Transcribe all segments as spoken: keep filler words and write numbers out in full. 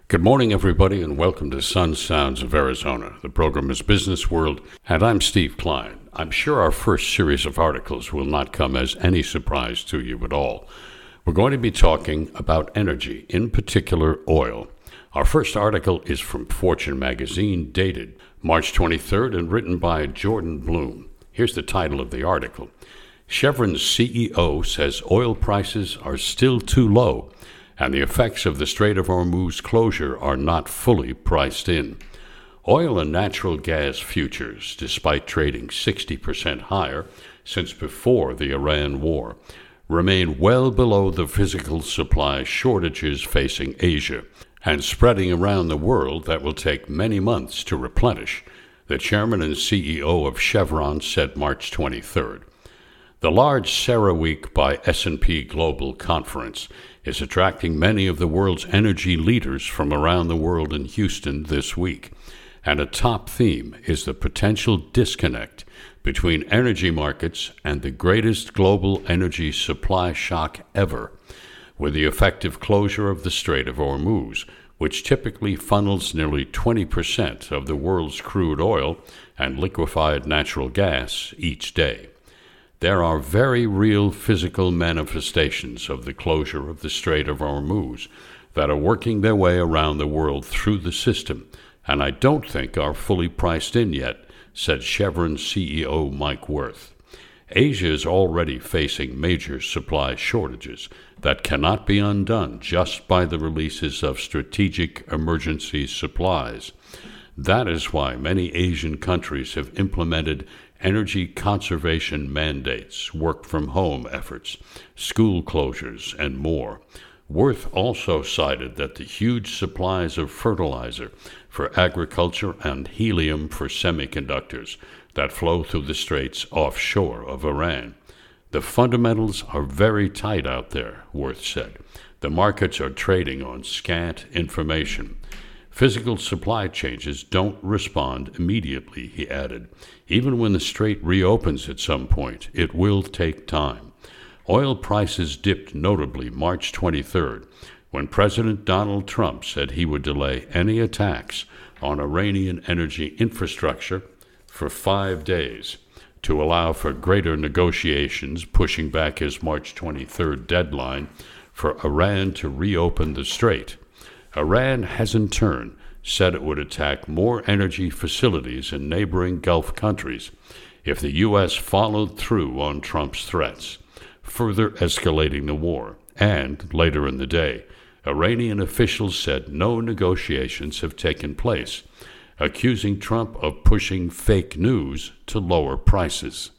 Good morning, everybody, and welcome to Sun Sounds of Arizona. The program is Business World, and I'm Steve Klein. I'm sure our first series of articles will not come as any surprise to you at all. We're going to be talking about energy, in particular oil. Our first article is from Fortune magazine, dated March twenty-third, and written by Jordan Bloom. Here's the title of the article. Chevron's C E O says oil prices are still too low, and the effects of the Strait of Hormuz closure are not fully priced in. Oil and natural gas futures, despite trading sixty percent higher since before the Iran war, remain well below the physical supply shortages facing Asia and spreading around the world that will take many months to replenish, the chairman and C E O of Chevron said March twenty-third. The large CERAWeek by S and P Global conference is attracting many of the world's energy leaders from around the world in Houston this week, and a top theme is the potential disconnect between energy markets and the greatest global energy supply shock ever, with the effective closure of the Strait of Hormuz, which typically funnels nearly twenty percent of the world's crude oil and liquefied natural gas each day. There are very real physical manifestations of the closure of the Strait of Hormuz that are working their way around the world through the system, and I don't think are fully priced in yet, said Chevron C E O Mike Wirth. Asia is already facing major supply shortages that cannot be undone just by the releases of strategic emergency supplies. That is why many Asian countries have implemented energy conservation mandates, work-from-home efforts, school closures, and more. Wirth also cited that the huge supplies of fertilizer for agriculture and helium for semiconductors that flow through the straits offshore of Iran. The fundamentals are very tight out there, Wirth said. The markets are trading on scant information. Physical supply changes don't respond immediately, he added. Even when the strait reopens at some point, it will take time. Oil prices dipped notably March twenty-third, when President Donald Trump said he would delay any attacks on Iranian energy infrastructure for five days to allow for greater negotiations, pushing back his March twenty-third deadline for Iran to reopen the strait. Iran has in turn said it would attack more energy facilities in neighboring Gulf countries if the U S followed through on Trump's threats, further escalating the war. And, later in the day, Iranian officials said no negotiations have taken place, accusing Trump of pushing fake news to lower prices.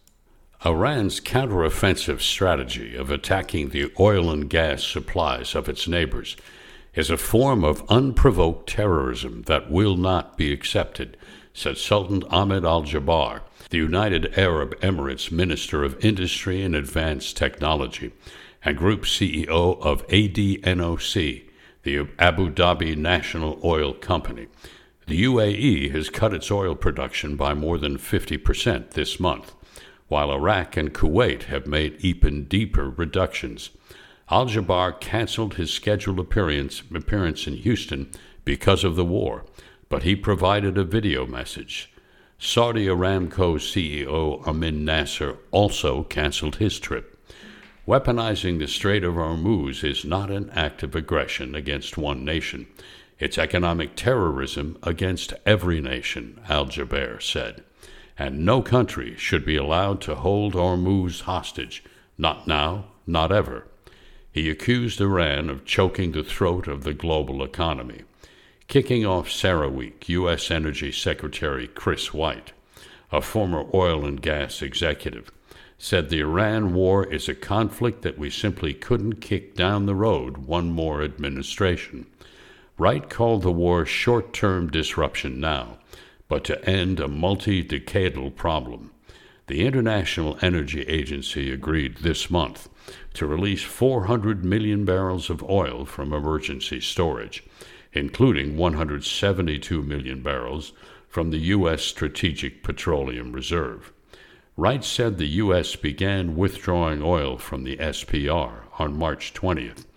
Iran's counteroffensive strategy of attacking the oil and gas supplies of its neighbors is a form of unprovoked terrorism that will not be accepted, said Sultan Ahmed Al-Jaber, the United Arab Emirates Minister of Industry and Advanced Technology, and Group C E O of A D N O C, the Abu Dhabi National Oil Company. The U A E has cut its oil production by more than fifty percent this month, while Iraq and Kuwait have made even deeper reductions. Al-Jaber canceled his scheduled appearance, appearance in Houston because of the war, but he provided a video message. Saudi Aramco C E O Amin Nasser also canceled his trip. Weaponizing the Strait of Hormuz is not an act of aggression against one nation. It's economic terrorism against every nation, Al-Jaber said. And no country should be allowed to hold Hormuz hostage. Not now, not ever. He accused Iran of choking the throat of the global economy. Kicking off CERAWeek, U S Energy Secretary Chris White, a former oil and gas executive, said the Iran war is a conflict that we simply couldn't kick down the road one more administration. Wright called the war short-term disruption now, but to end a multi-decadal problem. The International Energy Agency agreed this month to release four hundred million barrels of oil from emergency storage, including one hundred seventy-two million barrels from the U S Strategic Petroleum Reserve. Wright said the U S began withdrawing oil from the S P R on March twentieth,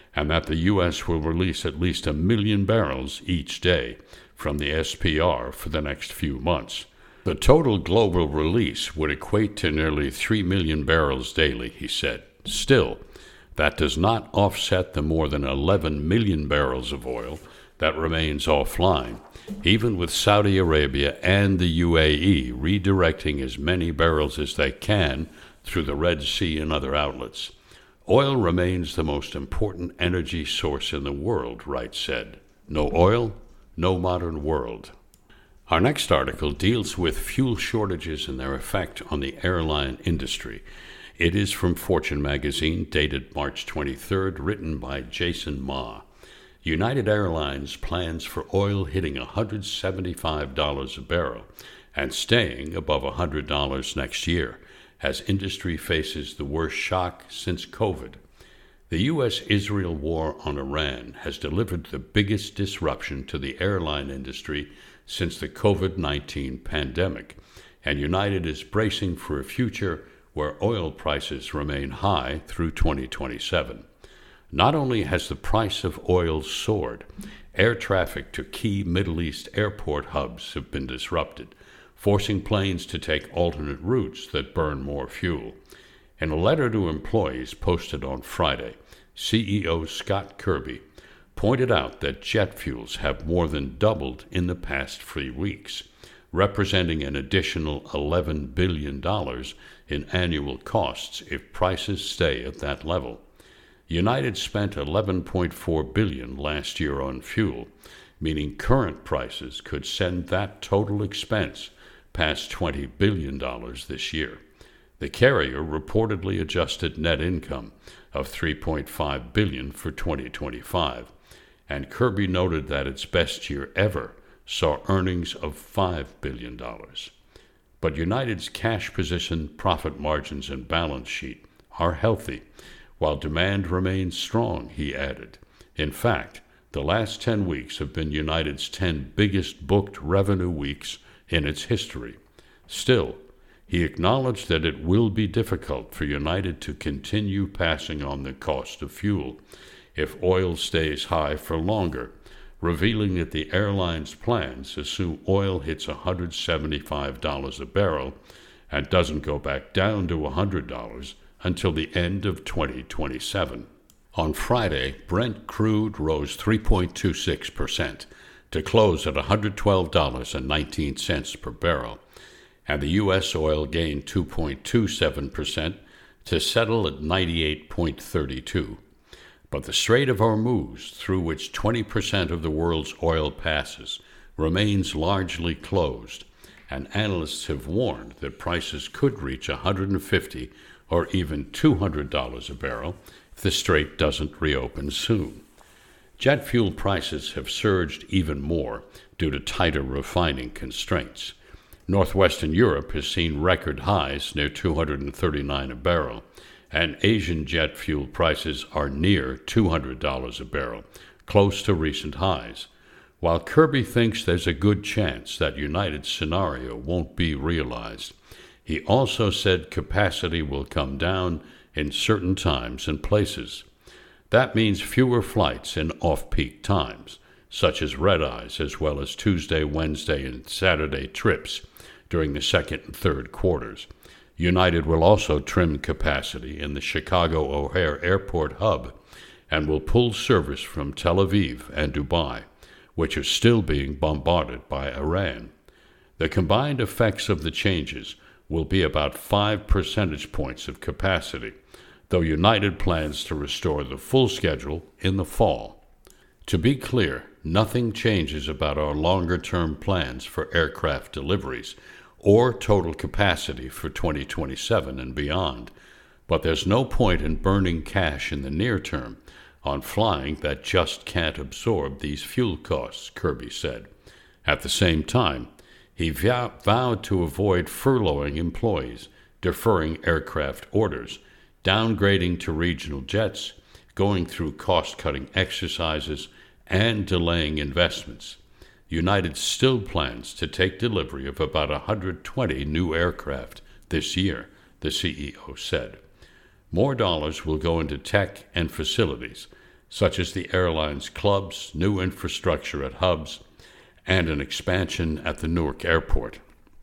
and that the U S will release at least a million barrels each day from the S P R for the next few months. The total global release would equate to nearly three million barrels daily, he said. Still, that does not offset the more than eleven million barrels of oil that remains offline, even with Saudi Arabia and the U A E redirecting as many barrels as they can through the Red Sea and other outlets. Oil remains the most important energy source in the world, Wright said. No oil, no modern world. Our next article deals with fuel shortages and their effect on the airline industry. It is from Fortune magazine, dated March twenty-third, written by Jason Ma. United Airlines plans for oil hitting one hundred seventy-five dollars a barrel and staying above one hundred dollars next year, as industry faces the worst shock since COVID. The U S Israel war on Iran has delivered the biggest disruption to the airline industry since the COVID nineteen pandemic, and United is bracing for a future where oil prices remain high through twenty twenty-seven. Not only has the price of oil soared, air traffic to key Middle East airport hubs have been disrupted, forcing planes to take alternate routes that burn more fuel. In a letter to employees posted on Friday, C E O Scott Kirby pointed out that jet fuels have more than doubled in the past three weeks, representing an additional eleven billion dollars in annual costs if prices stay at that level. United spent eleven point four billion dollars last year on fuel, meaning current prices could send that total expense past twenty billion dollars this year. The carrier reportedly adjusted net income of three point five billion dollars for twenty twenty-five, and Kirby noted that its best year ever saw earnings of five billion dollars. But United's cash position, profit margins, and balance sheet are healthy, while demand remains strong, he added. In fact, the last ten weeks have been United's ten biggest booked revenue weeks in its history. Still, he acknowledged that it will be difficult for United to continue passing on the cost of fuel if oil stays high for longer, revealing that the airline's plans assume oil hits one hundred seventy-five dollars a barrel and doesn't go back down to one hundred dollars until the end of twenty twenty-seven. On Friday, Brent crude rose three point two six percent to close at one hundred twelve dollars and nineteen cents per barrel, and the U S oil gained two point two seven percent to settle at ninety-eight point three two. But the Strait of Hormuz, through which twenty percent of the world's oil passes, remains largely closed, and analysts have warned that prices could reach one hundred fifty dollars or even two hundred dollars a barrel if the strait doesn't reopen soon. Jet fuel prices have surged even more due to tighter refining constraints. Northwestern Europe has seen record highs near two hundred thirty-nine dollars a barrel, and Asian jet fuel prices are near two hundred dollars a barrel, close to recent highs. While Kirby thinks there's a good chance that United's scenario won't be realized, he also said capacity will come down in certain times and places. That means fewer flights in off-peak times, such as red-eyes, as well as Tuesday, Wednesday, and Saturday trips during the second and third quarters. United will also trim capacity in the Chicago O'Hare Airport hub and will pull service from Tel Aviv and Dubai, which are still being bombarded by Iran. The combined effects of the changes will be about five percentage points of capacity, though United plans to restore the full schedule in the fall. To be clear, nothing changes about our longer-term plans for aircraft deliveries or total capacity for twenty twenty-seven and beyond, but there's no point in burning cash in the near term on flying that just can't absorb these fuel costs, Kirby said. At the same time, he vow- vowed to avoid furloughing employees, deferring aircraft orders, downgrading to regional jets, going through cost-cutting exercises, and delaying investments. United still plans to take delivery of about one hundred twenty new aircraft this year, the C E O said. More dollars will go into tech and facilities. such as the airline's clubs, new infrastructure at hubs, and an expansion at the Newark airport.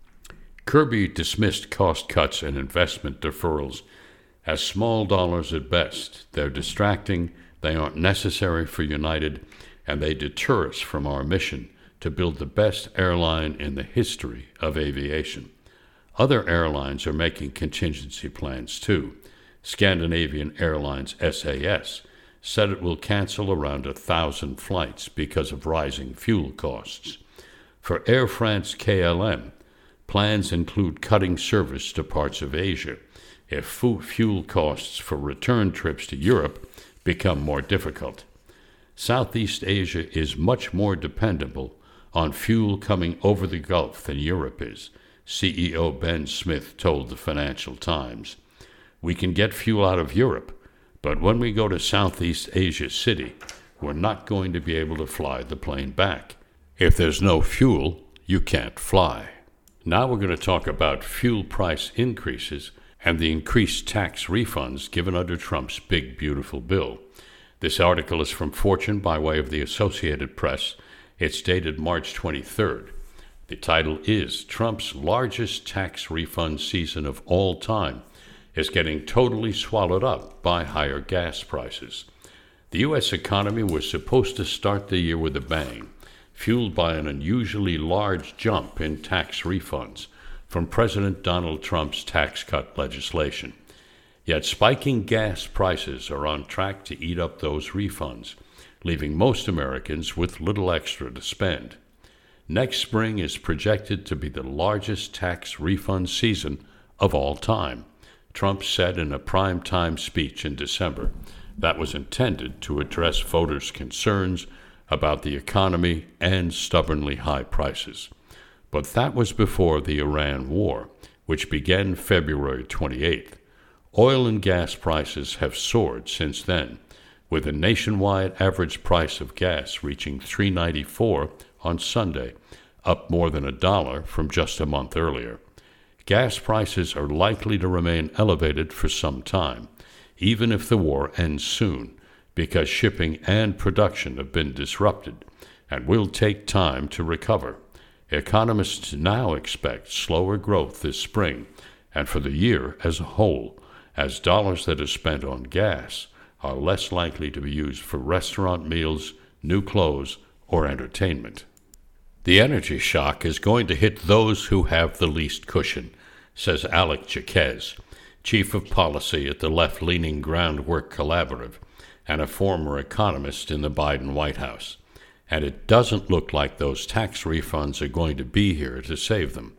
Kirby dismissed cost cuts and investment deferrals as small dollars at best. They're distracting, they aren't necessary for United, and they deter us from our mission to build the best airline in the history of aviation. Other airlines are making contingency plans too. Scandinavian Airlines S A S said it will cancel around a thousand flights because of rising fuel costs. For Air France K L M, plans include cutting service to parts of Asia if fuel costs for return trips to Europe become more difficult. Southeast Asia is much more dependable on fuel coming over the Gulf than Europe is, C E O Ben Smith told the Financial Times. We can get fuel out of Europe, but when we go to Southeast Asia City, we're not going to be able to fly the plane back. If there's no fuel, you can't fly. Now we're going to talk about fuel price increases and the increased tax refunds given under Trump's big, beautiful bill. This article is from Fortune by way of the Associated Press. It's dated March twenty-third. The title is Trump's Largest Tax Refund Season of All Time is Getting Totally Swallowed Up by Higher Gas Prices. The U S economy was supposed to start the year with a bang, fueled by an unusually large jump in tax refunds from President Donald Trump's tax cut legislation. Yet spiking gas prices are on track to eat up those refunds, leaving most Americans with little extra to spend. Next spring is projected to be the largest tax refund season of all time, Trump said in a prime-time speech in December that was intended to address voters' concerns about the economy and stubbornly high prices. But that was before the Iran war, which began February twenty-eighth. Oil and gas prices have soared since then, with a nationwide average price of gas reaching three dollars and ninety-four cents on Sunday, up more than a dollar from just a month earlier. Gas prices are likely to remain elevated for some time, even if the war ends soon, because shipping and production have been disrupted and will take time to recover. Economists now expect slower growth this spring and for the year as a whole, as dollars that are spent on gas are less likely to be used for restaurant meals, new clothes, or entertainment. The energy shock is going to hit those who have the least cushion, says Alec Jaquez, chief of policy at the left-leaning Groundwork Collaborative and a former economist in the Biden White House. And it doesn't look like those tax refunds are going to be here to save them.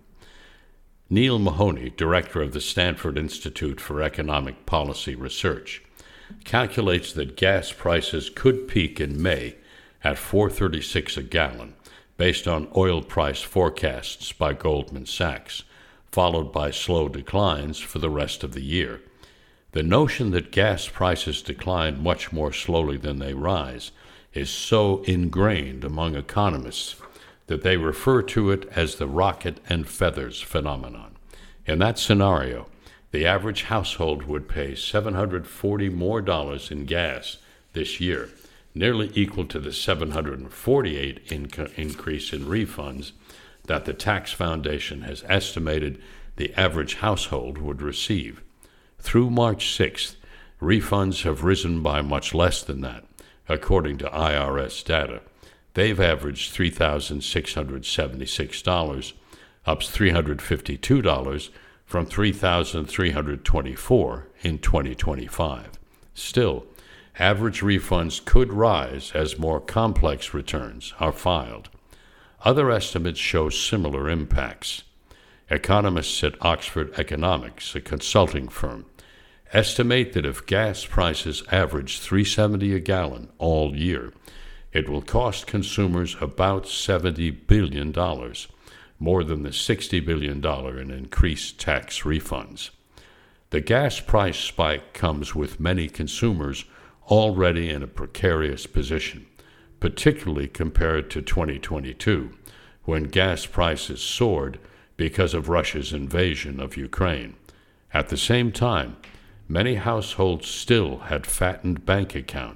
Neil Mahoney, director of the Stanford Institute for Economic Policy Research, calculates that gas prices could peak in May at four dollars and thirty-six cents a gallon, based on oil price forecasts by Goldman Sachs, followed by slow declines for the rest of the year. The notion that gas prices decline much more slowly than they rise is so ingrained among economists that they refer to it as the rocket and feathers phenomenon. In that scenario, the average household would pay seven hundred forty dollars more dollars in gas this year, nearly equal to the seven hundred forty-eight inc- increase in refunds that the Tax Foundation has estimated the average household would receive. Through March sixth, refunds have risen by much less than that, according to I R S data. They've averaged three thousand six hundred seventy-six dollars, up three hundred fifty-two dollars from three thousand three hundred twenty-four dollars in twenty twenty-five. Still, average refunds could rise as more complex returns are filed. Other estimates show similar impacts. Economists at Oxford Economics, a consulting firm, estimate that if gas prices average three dollars and seventy cents a gallon all year, it will cost consumers about seventy billion dollars, more than the sixty billion dollars in increased tax refunds. The gas price spike comes with many consumers already in a precarious position, particularly compared to twenty twenty-two, when gas prices soared because of Russia's invasion of Ukraine. At the same time, many households still had fattened bank accounts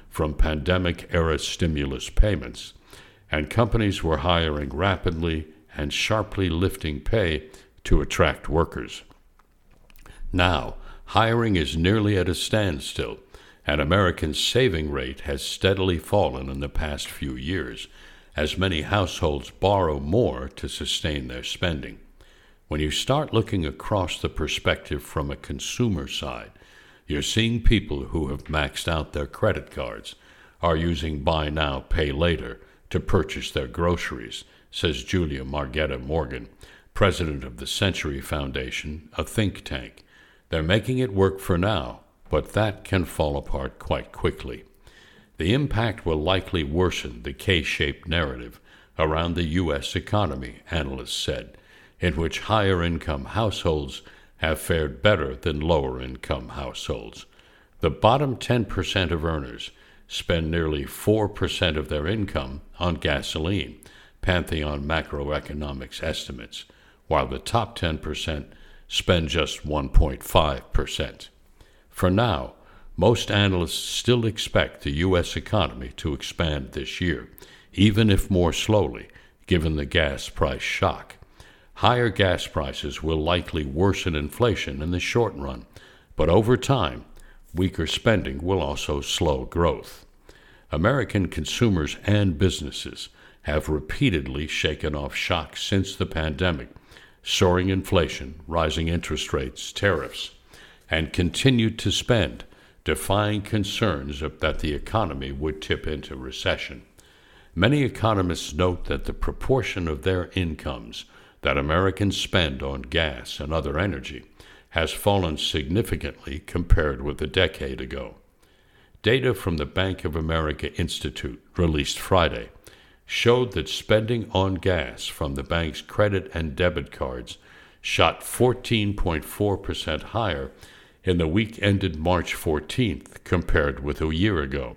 from pandemic-era stimulus payments, and companies were hiring rapidly and sharply lifting pay to attract workers. Now, hiring is nearly at a standstill, and Americans' saving rate has steadily fallen in the past few years, as many households borrow more to sustain their spending. When you start looking across the perspective from a consumer side, you're seeing people who have maxed out their credit cards, are using buy now, pay later to purchase their groceries, says Julia Margetta Morgan, president of the Century Foundation, a think tank. They're making it work for now, but that can fall apart quite quickly. The impact will likely worsen the K-shaped narrative around the U S economy, analysts said, in which higher-income households have fared better than lower-income households. The bottom ten percent of earners spend nearly four percent of their income on gasoline, Pantheon Macroeconomics estimates, while the top ten percent spend just one point five percent. For now, most analysts still expect the U S economy to expand this year, even if more slowly, given the gas price shock. Higher gas prices will likely worsen inflation in the short run, but over time, weaker spending will also slow growth. American consumers and businesses have repeatedly shaken off shocks since the pandemic, soaring inflation, rising interest rates, tariffs, and continued to spend, defying concerns that the economy would tip into recession. Many economists note that the proportion of their incomes that Americans spend on gas and other energy has fallen significantly compared with a decade ago. Data from the Bank of America Institute, released Friday, showed that spending on gas from the bank's credit and debit cards shot fourteen point four percent higher in the week ended March fourteenth compared with a year ago.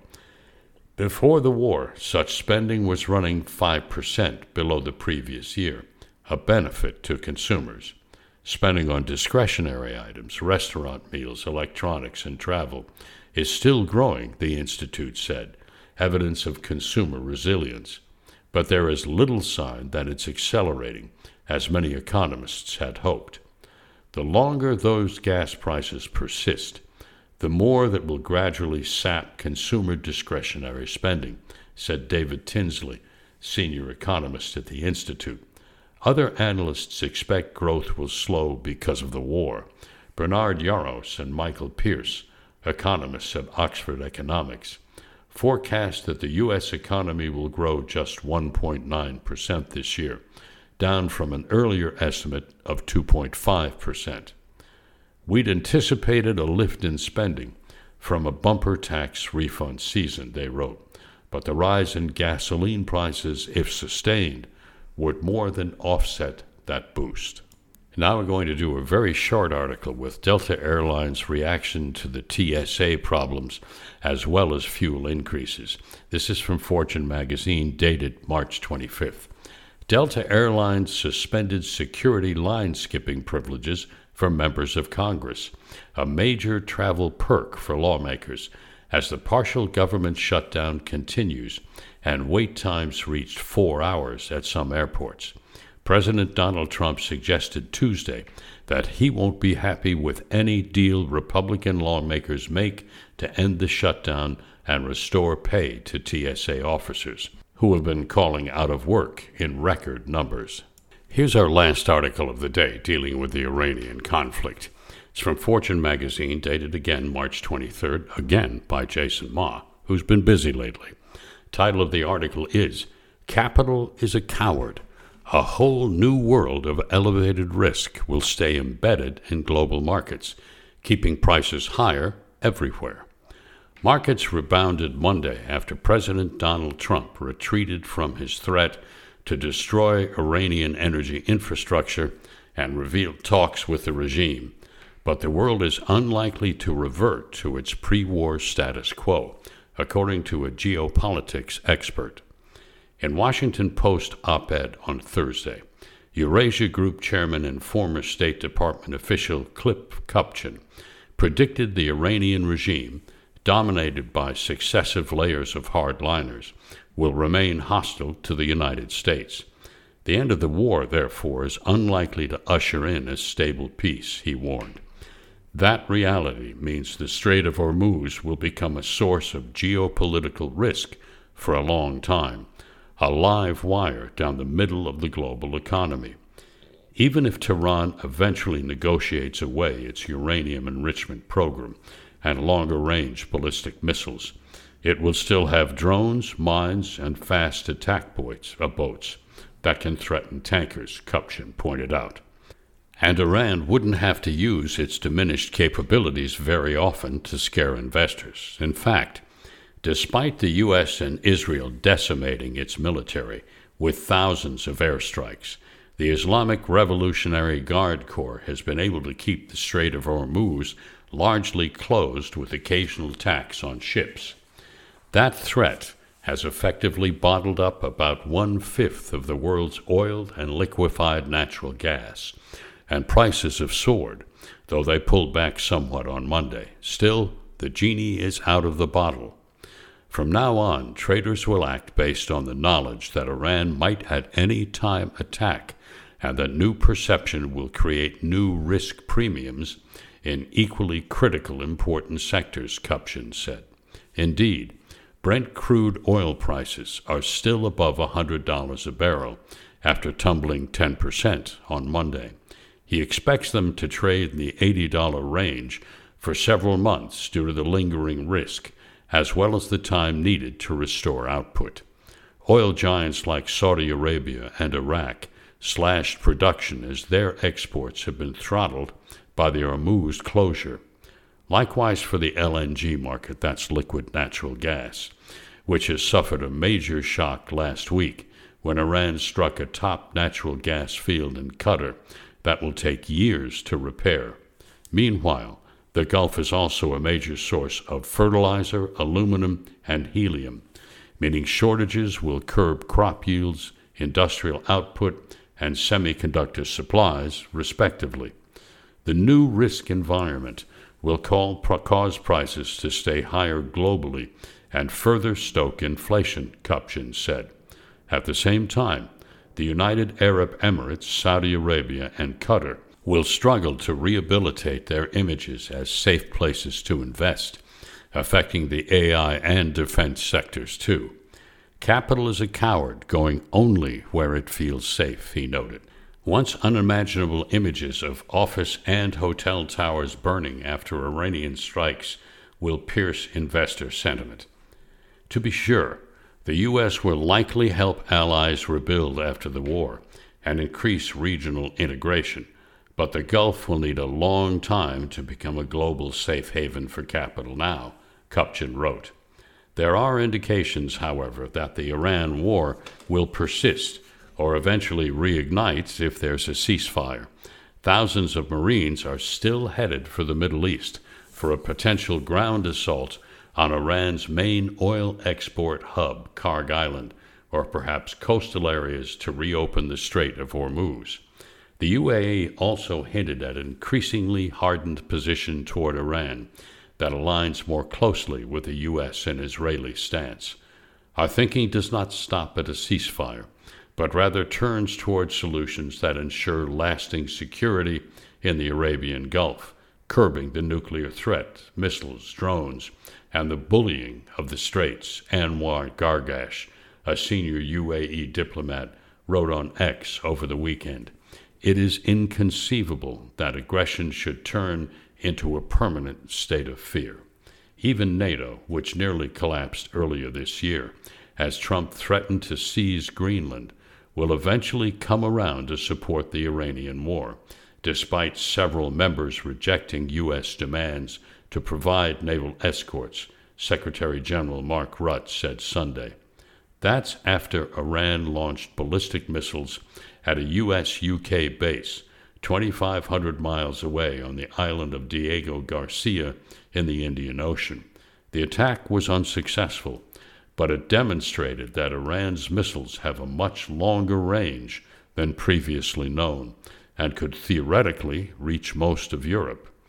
Before the war, such spending was running five percent below the previous year, a benefit to consumers. Spending on discretionary items, restaurant meals, electronics, and travel is still growing, the Institute said, evidence of consumer resilience. But there is little sign that it's accelerating, as many economists had hoped. The longer those gas prices persist, the more that will gradually sap consumer discretionary spending, said David Tinsley, senior economist at the Institute. Other analysts expect growth will slow because of the war. Bernard Yaros and Michael Pierce, economists at Oxford Economics, forecast that the U S economy will grow just one point nine percent this year, down from an earlier estimate of two point five percent. We'd anticipated a lift in spending from a bumper tax refund season, they wrote, but the rise in gasoline prices, if sustained, would more than offset that boost. Now we're going to do a very short article with Delta Airlines' reaction to the T S A problems as well as fuel increases. This is from Fortune magazine, dated March twenty-fifth. Delta Airlines suspended security line skipping privileges for members of Congress, a major travel perk for lawmakers, as the partial government shutdown continues and wait times reached four hours at some airports. President Donald Trump suggested Tuesday that he won't be happy with any deal Republican lawmakers make to end the shutdown and restore pay to T S A officers, who have been calling out of work in record numbers. Here's our last article of the day dealing with the Iranian conflict. It's from Fortune magazine, dated again March twenty-third, again by Jason Ma, who's been busy lately. Title of the article is, "Capital is a Coward. A whole new world of elevated risk will stay embedded in global markets, keeping prices higher everywhere." Markets rebounded Monday after President Donald Trump retreated from his threat to destroy Iranian energy infrastructure and revealed talks with the regime. But the world is unlikely to revert to its pre-war status quo, according to a geopolitics expert. In Washington Post op-ed on Thursday, Eurasia Group chairman and former State Department official Cliff Kupchan predicted the Iranian regime, dominated by successive layers of hardliners, will remain hostile to the United States. The end of the war, therefore, is unlikely to usher in a stable peace, he warned. That reality means the Strait of Hormuz will become a source of geopolitical risk for a long time, a live wire down the middle of the global economy. Even if Tehran eventually negotiates away its uranium enrichment program and longer-range ballistic missiles, it will still have drones, mines, and fast attack boats, uh, boats that can threaten tankers, Kupchan pointed out. And Iran wouldn't have to use its diminished capabilities very often to scare investors. In fact, despite the U S and Israel decimating its military with thousands of airstrikes, the Islamic Revolutionary Guard Corps has been able to keep the Strait of Hormuz largely closed with occasional attacks on ships. That threat has effectively bottled up about one-fifth of the world's oil and liquefied natural gas, and prices have soared, though they pulled back somewhat on Monday. Still, the genie is out of the bottle. From now on, traders will act based on the knowledge that Iran might at any time attack, and that new perception will create new risk premiums in equally critical important sectors, Kupchan said. Indeed, Brent crude oil prices are still above one hundred dollars a barrel after tumbling ten percent on Monday. He expects them to trade in the eighty dollars range for several months due to the lingering risk, as well as the time needed to restore output. Oil giants like Saudi Arabia and Iraq slashed production as their exports have been throttled by the Hormuz closure. Likewise for the L N G market, that's liquid natural gas, which has suffered a major shock last week when Iran struck a top natural gas field in Qatar that will take years to repair. Meanwhile, the Gulf is also a major source of fertilizer, aluminum, and helium, meaning shortages will curb crop yields, industrial output, and semiconductor supplies, respectively. The new risk environment will call, cause prices to stay higher globally and further stoke inflation, Kupchan said. At the same time, the United Arab Emirates, Saudi Arabia, and Qatar will struggle to rehabilitate their images as safe places to invest, affecting the A I and defense sectors too. Capital is a coward going only where it feels safe, he noted. Once unimaginable images of office and hotel towers burning after Iranian strikes will pierce investor sentiment. To be sure, the U S will likely help allies rebuild after the war and increase regional integration, but the Gulf will need a long time to become a global safe haven for capital now, Kupchan wrote. There are indications, however, that the Iran war will persist or eventually reignite if there's a ceasefire. Thousands of Marines are still headed for the Middle East for a potential ground assault on Iran's main oil export hub, Karg Island, or perhaps coastal areas to reopen the Strait of Hormuz. The U A E also hinted at an increasingly hardened position toward Iran that aligns more closely with the U S and Israeli stance. Our thinking does not stop at a ceasefire, but rather turns towards solutions that ensure lasting security in the Arabian Gulf, curbing the nuclear threat, missiles, drones, and the bullying of the Straits, Anwar Gargash, a senior U A E diplomat, wrote on X over the weekend. It is inconceivable that aggression should turn into a permanent state of fear. Even NATO, which nearly collapsed earlier this year, as Trump threatened to seize Greenland, will eventually come around to support the Iranian war, despite several members rejecting U S demands to provide naval escorts, Secretary General Mark Rutte said Sunday. That's after Iran launched ballistic missiles at a U S U K base twenty-five hundred miles away on the island of Diego Garcia in the Indian Ocean. The attack was unsuccessful, but it demonstrated that Iran's missiles have a much longer range than previously known and could theoretically reach most of Europe.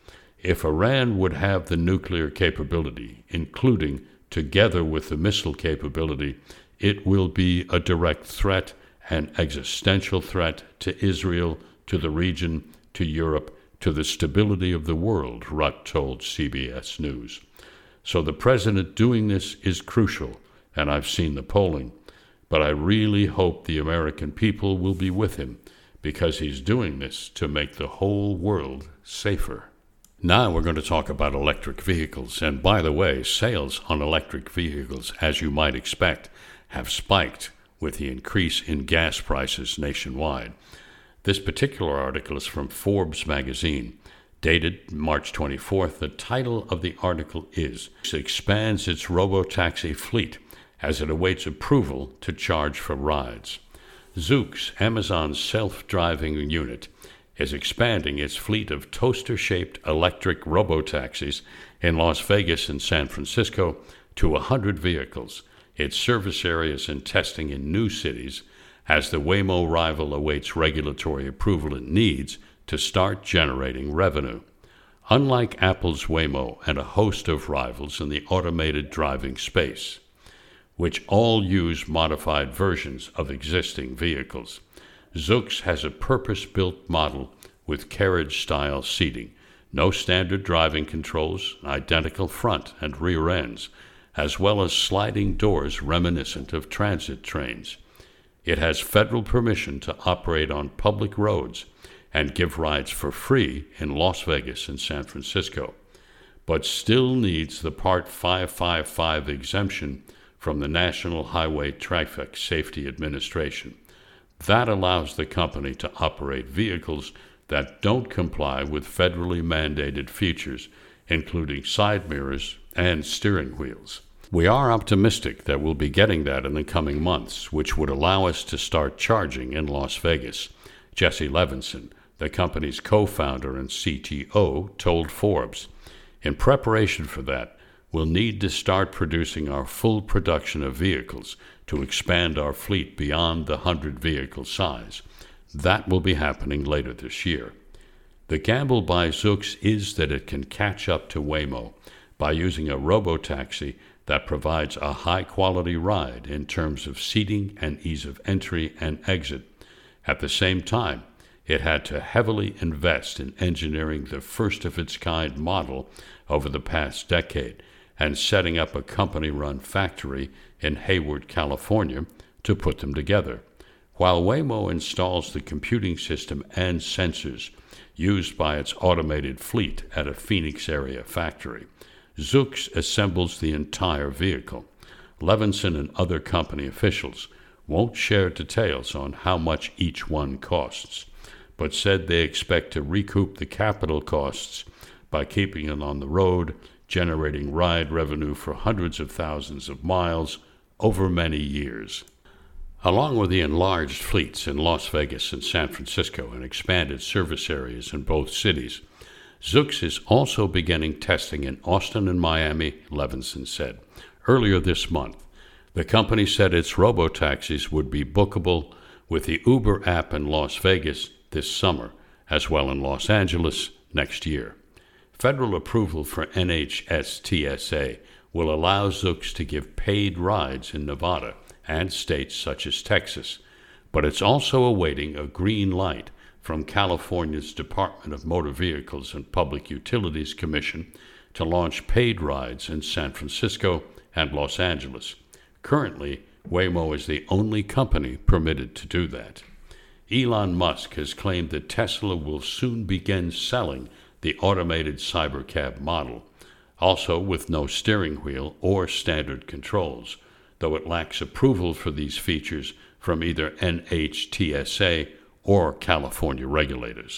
If Iran would have the nuclear capability, including together with the missile capability, it will be a direct threat, an existential threat to Israel, to the region, to Europe, to the stability of the world, Rutt told C B S News. So the president doing this is crucial, and I've seen the polling. But I really hope the American people will be with him, because he's doing this to make the whole world safer. Now we're going to talk about electric vehicles. And by the way, sales on electric vehicles, as you might expect, have spiked with the increase in gas prices nationwide. This particular article is from Forbes magazine, dated March twenty-fourth. The title of the article is "Expands its Robotaxi Fleet as it awaits approval to charge for rides." Zoox, Amazon's self-driving unit, is expanding its fleet of toaster-shaped electric robotaxis in Las Vegas and San Francisco to one hundred vehicles. Its service areas and testing in new cities as the Waymo rival awaits regulatory approval it needs to start generating revenue. Unlike Apple's Waymo and a host of rivals in the automated driving space, which all use modified versions of existing vehicles, Zoox has a purpose-built model with carriage-style seating, no standard driving controls, identical front and rear ends, as well as sliding doors reminiscent of transit trains. It has federal permission to operate on public roads and give rides for free in Las Vegas and San Francisco, but still needs the Part five fifty-five exemption from the National Highway Traffic Safety Administration. That allows the company to operate vehicles that don't comply with federally mandated features, including side mirrors and steering wheels. We are optimistic that we'll be getting that in the coming months, which would allow us to start charging in Las Vegas. Jesse Levinson, the company's co-founder and C T O, told Forbes, "In preparation for that, we'll need to start producing our full production of vehicles to expand our fleet beyond the one hundred vehicle size. That will be happening later this year." The gamble by Zoox is that it can catch up to Waymo by using a robotaxi that provides a high-quality ride in terms of seating and ease of entry and exit. At the same time, it had to heavily invest in engineering the first-of-its-kind model over the past decade and setting up a company-run factory in Hayward, California, to put them together. While Waymo installs the computing system and sensors used by its automated fleet at a Phoenix area factory, Zoox assembles the entire vehicle. Levinson and other company officials won't share details on how much each one costs, but said they expect to recoup the capital costs by keeping it on the road, generating ride revenue for hundreds of thousands of miles over many years. Along with the enlarged fleets in Las Vegas and San Francisco and expanded service areas in both cities, Zoox is also beginning testing in Austin and Miami, Levinson said. Earlier this month, the company said its robotaxis would be bookable with the Uber app in Las Vegas this summer, as well in Los Angeles next year. Federal approval for N H S T S A will allow Zoox to give paid rides in Nevada and states such as Texas, but it's also awaiting a green light from California's Department of Motor Vehicles and Public Utilities Commission to launch paid rides in San Francisco and Los Angeles. Currently, Waymo is the only company permitted to do that. Elon Musk has claimed that Tesla will soon begin selling the automated Cybercab model, also with no steering wheel or standard controls, though it lacks approval for these features from either N H T S A or California regulators.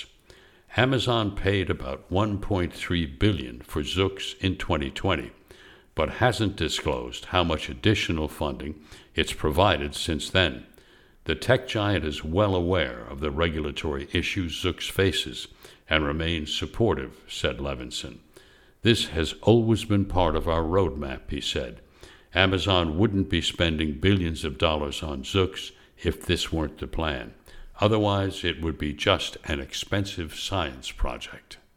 Amazon paid about one point three billion dollars for Zoox in twenty twenty, but hasn't disclosed how much additional funding it's provided since then. The tech giant is well aware of the regulatory issues Zoox faces and remains supportive, said Levinson. This has always been part of our roadmap, he said. Amazon wouldn't be spending billions of dollars on Zoox if this weren't the plan. Otherwise, it would be just an expensive science project.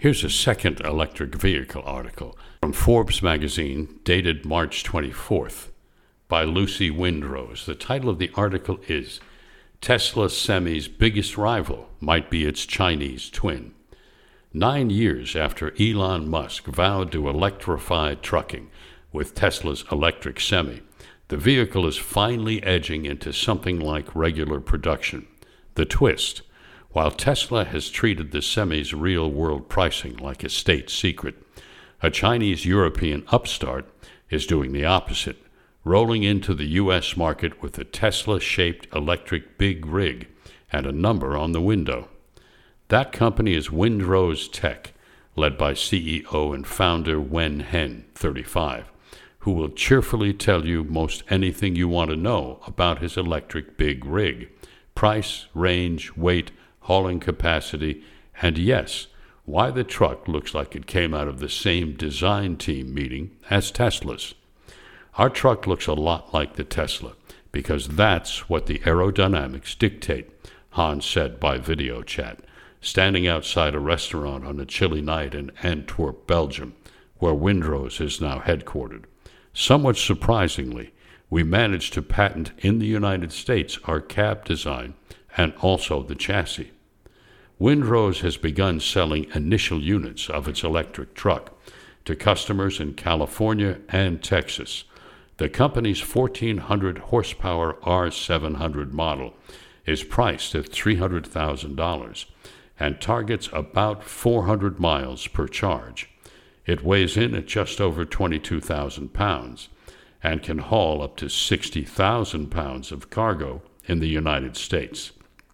Here's a second electric vehicle article from Forbes magazine dated March twenty-fourth by Lucy Windrose. The title of the article is Tesla Semi's Biggest Rival Might Be Its Chinese Twin. Nine years after Elon Musk vowed to electrify trucking with Tesla's electric Semi, the vehicle is finally edging into something like regular production. The twist: while Tesla has treated the Semi's real-world pricing like a state secret, a Chinese-European upstart is doing the opposite, rolling into the U S market with a Tesla-shaped electric big rig and a number on the window. That company is Windrose Tech, led by C E O and founder Wen Hen, thirty-five, who will cheerfully tell you most anything you want to know about his electric big rig: price, range, weight, hauling capacity, and yes, why the truck looks like it came out of the same design team meeting as Tesla's. Our truck looks a lot like the Tesla because that's what the aerodynamics dictate, Han said by video chat, standing outside a restaurant on a chilly night in Antwerp, Belgium, where Windrose is now headquartered. Somewhat surprisingly, we managed to patent in the United States our cab design and also the chassis. Windrose has begun selling initial units of its electric truck to customers in California and Texas. The company's fourteen hundred horsepower R seven hundred model is priced at three hundred thousand dollars and targets about four hundred miles per charge. It weighs in at just over twenty-two thousand pounds and can haul up to sixty thousand pounds of cargo in the United States.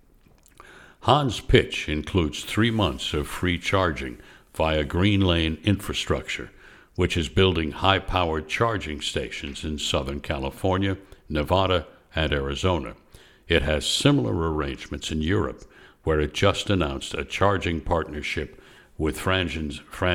Han's pitch includes three months of free charging via Green Lane Infrastructure, which is building high-powered charging stations in Southern California, Nevada, and Arizona. It has similar arrangements in Europe, where it just announced a charging partnership with France's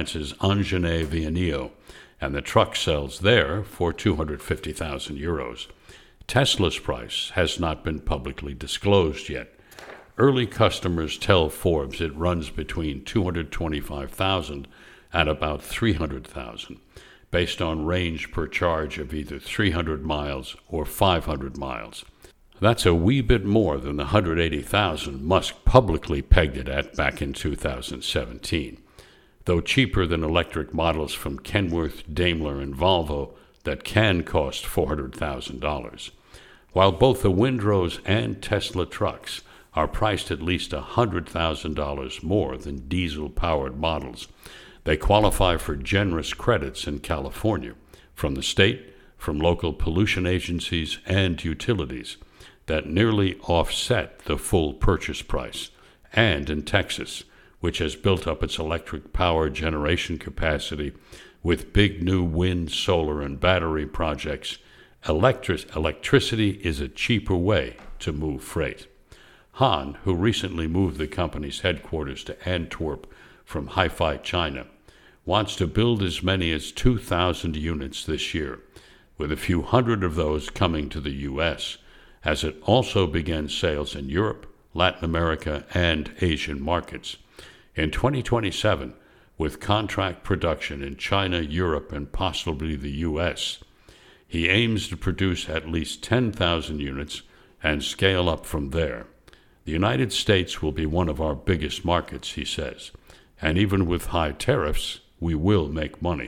Engine Vianeo, and the truck sells there for two hundred fifty thousand euros. Tesla's price has not been publicly disclosed yet. Early customers tell Forbes it runs between two hundred twenty-five thousand and about three hundred thousand, based on range per charge of either three hundred miles or five hundred miles. That's a wee bit more than the one hundred eighty thousand Musk publicly pegged it at back in two thousand seventeen, though cheaper than electric models from Kenworth, Daimler, and Volvo that can cost four hundred thousand dollars. While both the Windrose and Tesla trucks are priced at least one hundred thousand dollars more than diesel-powered models, they qualify for generous credits in California from the state, from local pollution agencies, and utilities that nearly offset the full purchase price, and in Texas, which has built up its electric power generation capacity with big new wind, solar, and battery projects. Electric- electricity is a cheaper way to move freight. Han, who recently moved the company's headquarters to Antwerp from Haifa, China, wants to build as many as two thousand units this year, with a few hundred of those coming to the U S, as it also begins sales in Europe, Latin America, and Asian markets. In twenty twenty-seven, with contract production in China, Europe, and possibly the U S, he aims to produce at least ten thousand units and scale up from there. The United States will be one of our biggest markets, he says, and even with high tariffs, we will make money.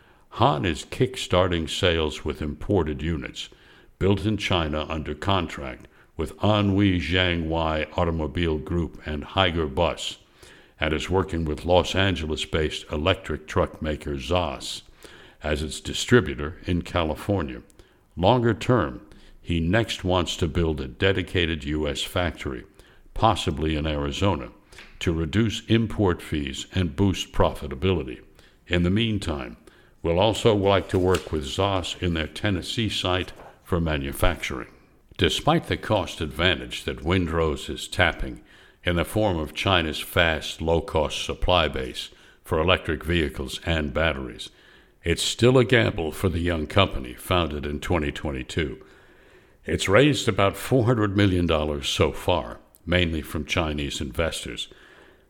Han is kick-starting sales with imported units, built in China under contract with Anhui Zhangwei Automobile Group and Higer Bus, and is working with Los Angeles-based electric truck maker Z A S as its distributor in California. Longer term, he next wants to build a dedicated U S factory, possibly in Arizona, to reduce import fees and boost profitability. In the meantime, we'll also like to work with Z A S in their Tennessee site for manufacturing. Despite the cost advantage that Windrose is tapping in the form of China's fast, low-cost supply base for electric vehicles and batteries, it's still a gamble for the young company founded in twenty twenty-two. It's raised about four hundred million dollars so far, mainly from Chinese investors.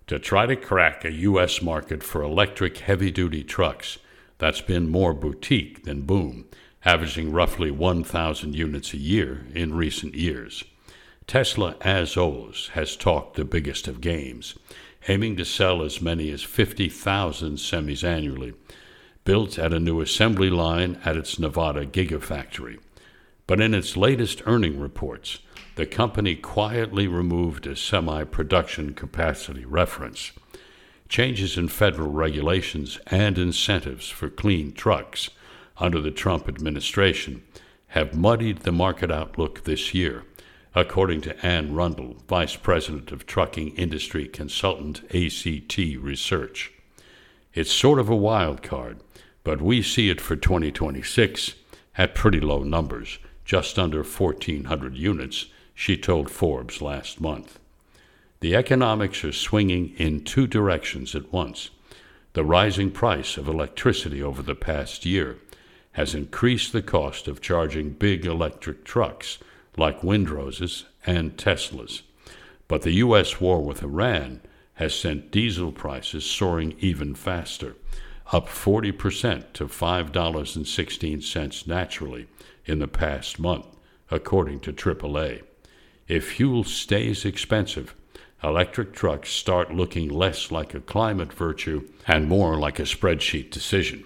to try to crack a U S market for electric heavy-duty trucks that's been more boutique than boom, averaging roughly one thousand units a year in recent years. Tesla, as always, has talked the biggest of games, aiming to sell as many as fifty thousand semis annually, built at a new assembly line at its Nevada Gigafactory. But in its latest earning reports, the company quietly removed a semi-production capacity reference. Changes in federal regulations and incentives for clean trucks under the Trump administration have muddied the market outlook this year, according to Ann Rundle, Vice President of Trucking Industry Consultant A C T Research. It's sort of a wild card, but we see it for twenty twenty-six at pretty low numbers, just under fourteen hundred units, she told Forbes last month. The economics are swinging in two directions at once. The rising price of electricity over the past year has increased the cost of charging big electric trucks like Windroses and Teslas. But the U S war with Iran has sent diesel prices soaring even faster, up forty percent to five dollars and sixteen cents naturally in the past month, according to triple A. If fuel stays expensive, electric trucks start looking less like a climate virtue and more like a spreadsheet decision.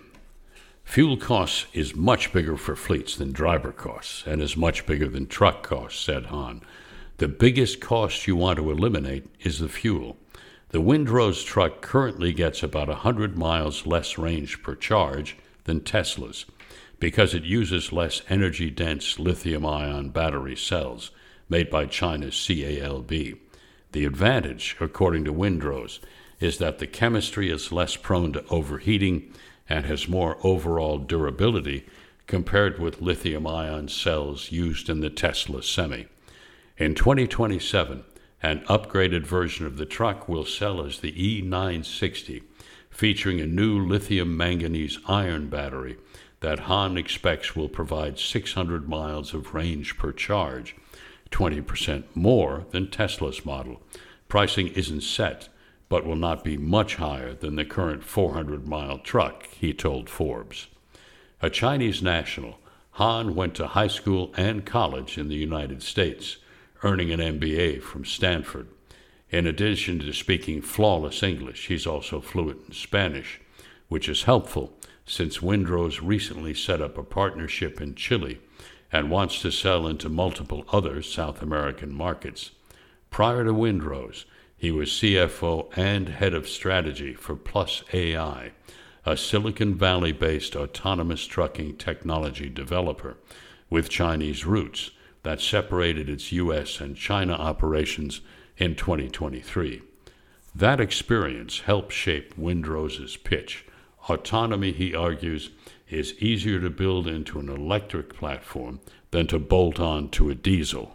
Fuel costs is much bigger for fleets than driver costs and is much bigger than truck costs, said Hahn. The biggest cost you want to eliminate is the fuel. The Windrose truck currently gets about one hundred miles less range per charge than Tesla's because it uses less energy-dense lithium-ion battery cells made by China's C A L B. The advantage, according to Windrose, is that the chemistry is less prone to overheating and has more overall durability compared with lithium-ion cells used in the Tesla Semi. In twenty twenty-seven, an upgraded version of the truck will sell as the E nine sixty, featuring a new lithium manganese iron battery that Hahn expects will provide six hundred miles of range per charge, twenty percent more than Tesla's model. Pricing isn't set, but will not be much higher than the current four hundred mile truck, he told Forbes. A Chinese national, Hahn went to high school and college in the United States, earning an M B A from Stanford. In addition to speaking flawless English, he's also fluent in Spanish, which is helpful since Windrose recently set up a partnership in Chile and wants to sell into multiple other South American markets. Prior to Windrose, he was C F O and head of strategy for Plus A I, a Silicon Valley-based autonomous trucking technology developer with Chinese roots that separated its U S and China operations in twenty twenty-three. That experience helped shape Windrose's pitch. Autonomy, he argues, is easier to build into an electric platform than to bolt on to a diesel.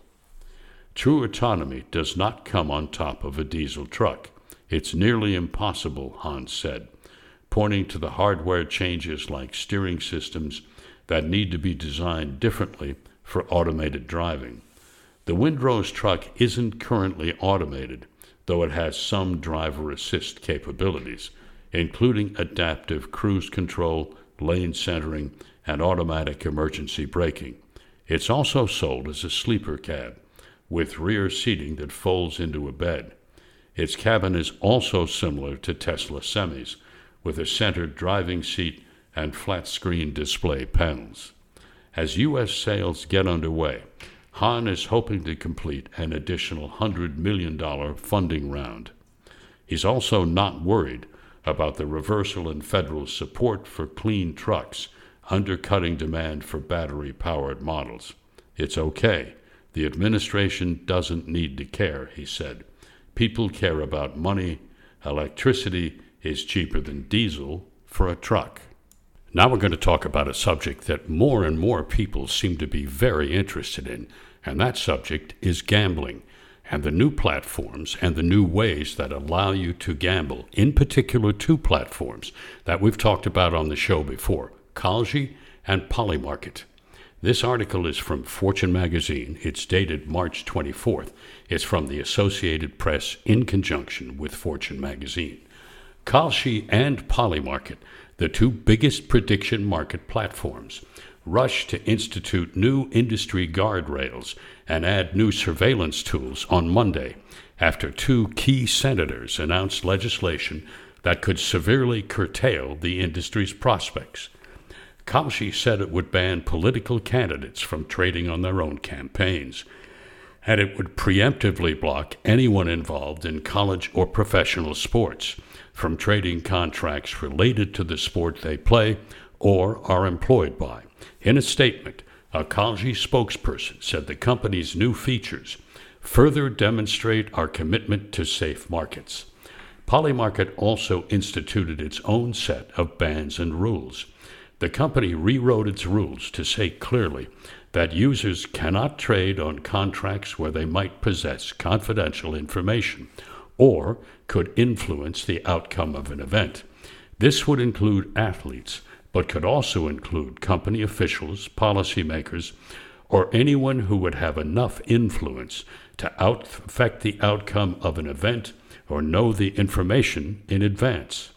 True autonomy does not come on top of a diesel truck. It's nearly impossible, Hahn said, pointing to the hardware changes like steering systems that need to be designed differently for automated driving. The Windrose truck isn't currently automated, though it has some driver assist capabilities, including adaptive cruise control, lane centering, and automatic emergency braking. It's also sold as a sleeper cab, with rear seating that folds into a bed. Its cabin is also similar to Tesla Semis, with a centered driving seat and flat-screen display panels. As U S sales get underway, Hahn is hoping to complete an additional one hundred million dollars funding round. He's also not worried about the reversal in federal support for clean trucks, undercutting demand for battery-powered models. It's okay. The administration doesn't need to care, he said. People care about money. Electricity is cheaper than diesel for a truck. Now we're going to talk about a subject that more and more people seem to be very interested in, and that subject is gambling, and the new platforms and the new ways that allow you to gamble, in particular two platforms that we've talked about on the show before, Kalshi and Polymarket. This article is from Fortune magazine. It's dated March twenty-fourth. It's from the Associated Press in conjunction with Fortune magazine. Kalshi and Polymarket, the two biggest prediction market platforms, rushed to institute new industry guardrails and add new surveillance tools on Monday after two key senators announced legislation that could severely curtail the industry's prospects. Kalshi said it would ban political candidates from trading on their own campaigns, and it would preemptively block anyone involved in college or professional sports from trading contracts related to the sport they play or are employed by. In a statement, a Kalshi spokesperson said the company's new features further demonstrate our commitment to safe markets. Polymarket also instituted its own set of bans and rules. The company rewrote its rules to say clearly that users cannot trade on contracts where they might possess confidential information or could influence the outcome of an event. This would include athletes, but could also include company officials, policymakers, or anyone who would have enough influence to out- affect the outcome of an event or know the information in advance.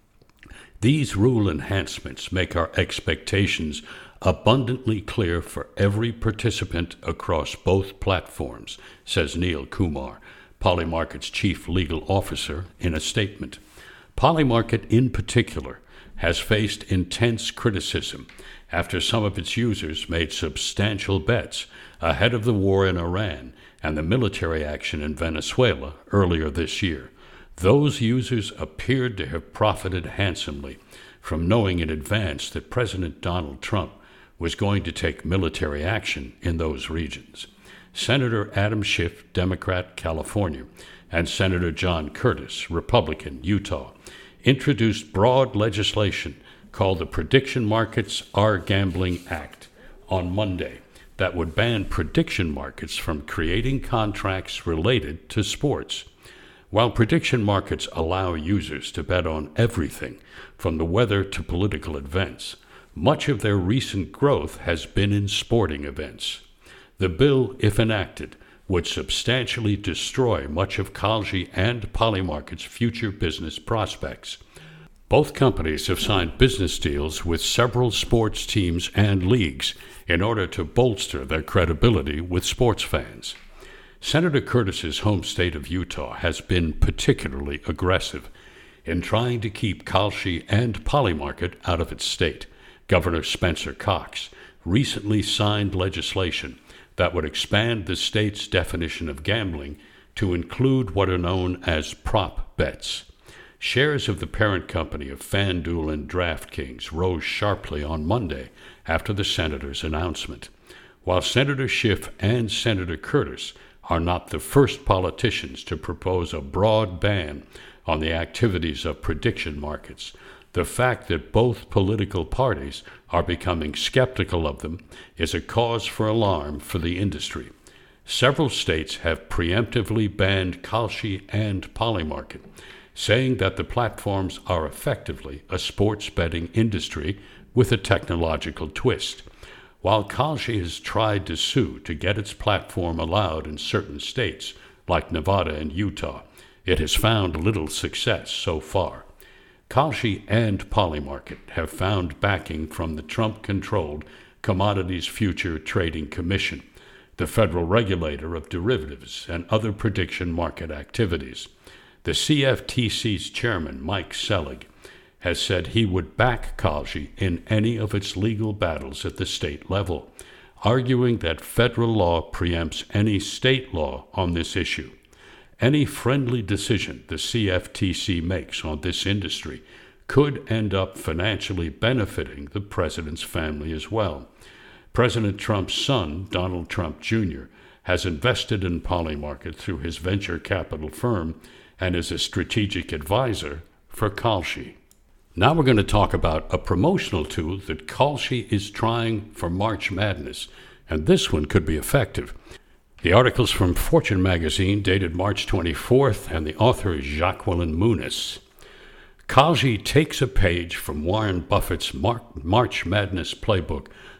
These rule enhancements make our expectations abundantly clear for every participant across both platforms, says Neil Kumar, Polymarket's chief legal officer, in a statement. Polymarket, in particular, has faced intense criticism after some of its users made substantial bets ahead of the war in Iran and the military action in Venezuela earlier this year. Those users appeared to have profited handsomely from knowing in advance that President Donald Trump was going to take military action in those regions. Senator Adam Schiff, Democrat, California, and Senator John Curtis, Republican, Utah, introduced broad legislation called the Prediction Markets Are Gambling Act on Monday that would ban prediction markets from creating contracts related to sports. While prediction markets allow users to bet on everything from the weather to political events, much of their recent growth has been in sporting events. The bill, if enacted, would substantially destroy much of Kalshi and Polymarket's future business prospects. Both companies have signed business deals with several sports teams and leagues in order to bolster their credibility with sports fans. Senator Curtis's home state of Utah has been particularly aggressive in trying to keep Kalshi and Polymarket out of its state. Governor Spencer Cox recently signed legislation that would expand the state's definition of gambling to include what are known as prop bets. Shares of the parent company of FanDuel and DraftKings rose sharply on Monday after the senator's announcement. While Senator Schiff and Senator Curtis are not the first politicians to propose a broad ban on the activities of prediction markets, the fact that both political parties are becoming skeptical of them is a cause for alarm for the industry. Several states have preemptively banned Kalshi and Polymarket, saying that the platforms are effectively a sports betting industry with a technological twist. While Kalshi has tried to sue to get its platform allowed in certain states, like Nevada and Utah, it has found little success so far. Kalshi and Polymarket have found backing from the Trump-controlled Commodities Future Trading Commission, the federal regulator of derivatives and other prediction market activities. The C F T C's chairman, Mike Selig, has said he would back Kalshi in any of its legal battles at the state level, arguing that federal law preempts any state law on this issue. Any friendly decision the C F T C makes on this industry could end up financially benefiting the president's family as well. President Trump's son, Donald Trump Junior, has invested in Polymarket through his venture capital firm and is a strategic advisor for Kalshi. Now we're going to talk about a promotional tool that Kalshi is trying for March Madness, and this one could be effective. The article's from Fortune magazine, dated March twenty-fourth, and the author is Jacqueline Muniz. Kalshi takes a page from Warren Buffett's Mar- March Madness playbook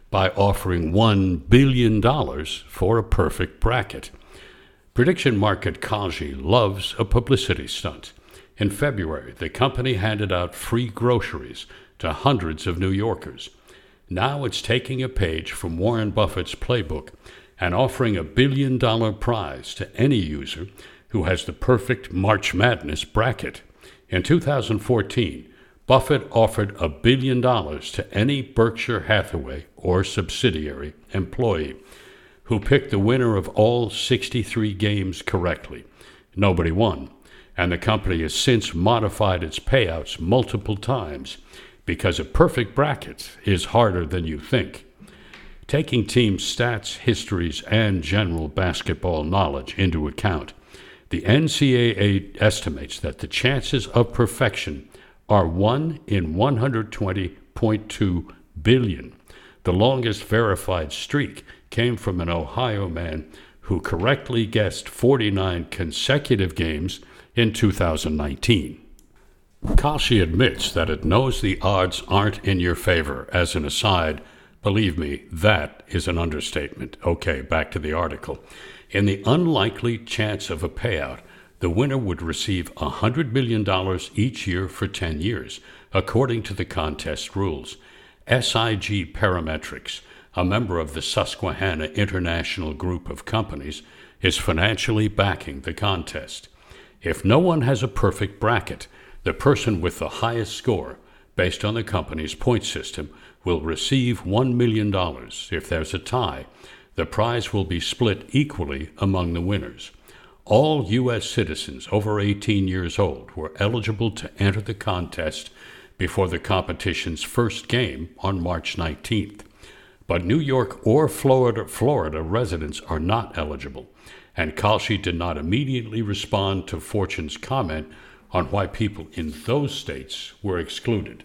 by offering one billion dollars for a perfect bracket. Prediction market Kalshi loves a publicity stunt. In February, the company handed out free groceries to hundreds of New Yorkers. Now it's taking a page from Warren Buffett's playbook and offering a billion-dollar prize to any user who has the perfect March Madness bracket. In two thousand fourteen, Buffett offered a billion dollars to any Berkshire Hathaway or subsidiary employee who picked the winner of all sixty-three games correctly. Nobody won, and the company has since modified its payouts multiple times because a perfect bracket is harder than you think. Taking team stats, histories, and general basketball knowledge into account, the N C double A estimates that the chances of perfection are one in one hundred twenty point two billion. The longest verified streak came from an Ohio man who correctly guessed forty-nine consecutive games in two thousand nineteen. Kalshi admits that it knows the odds aren't in your favor. As an aside, believe me, that is an understatement. Okay, back to the article. In the unlikely chance of a payout, the winner would receive one hundred million dollars each year for ten years, according to the contest rules. S I G Parametrics, a member of the Susquehanna International Group of Companies, is financially backing the contest. If no one has a perfect bracket, the person with the highest score, based on the company's point system, will receive one million dollars. If there's a tie, the prize will be split equally among the winners. All U S citizens over eighteen years old were eligible to enter the contest before the competition's first game on March nineteenth. But New York or Florida, Florida residents are not eligible, and Kalshi did not immediately respond to Fortune's comment on why people in those states were excluded.